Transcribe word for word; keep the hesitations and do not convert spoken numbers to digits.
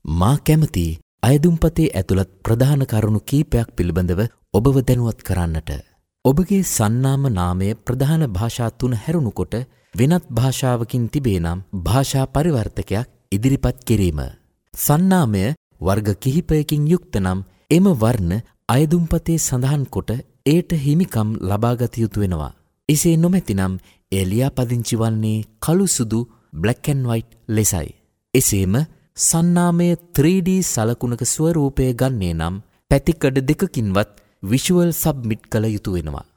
මා කැමති අයදුම්පතේ ඇතුළත් ප්‍රධාන කරුණු කීපයක් පිළිබඳව ඔබව දැනුවත් කරන්නට. ඔබගේ සන්නාම නාමය ප්‍රධාන භාෂා තුන හැරුණුකොට වෙනත් භාෂාවකින් තිබේ නම් භාෂා පරිවර්තකයක් ඉදිරිපත් කිරීම. සන්නාමය වර්ග කිහිපයකින් යුක්ත නම් එම වර්ණ අයදුම්පතේ සඳහන් කොට එයට හිමිකම් ලබාගත යුතු වෙනවා. එසේ නොමැතිනම් එය ලියාපදිංචි වන්නේ කළු සුදු black and white ලෙසයි. එසේම සන්නාමය ත්‍රී ඩී සලකුණක ස්වරූපය ගන්නේ නම් පැතිකඩ දෙකකින්වත් විෂුවල් සබ්මිට් කළ යුතු වෙනවා.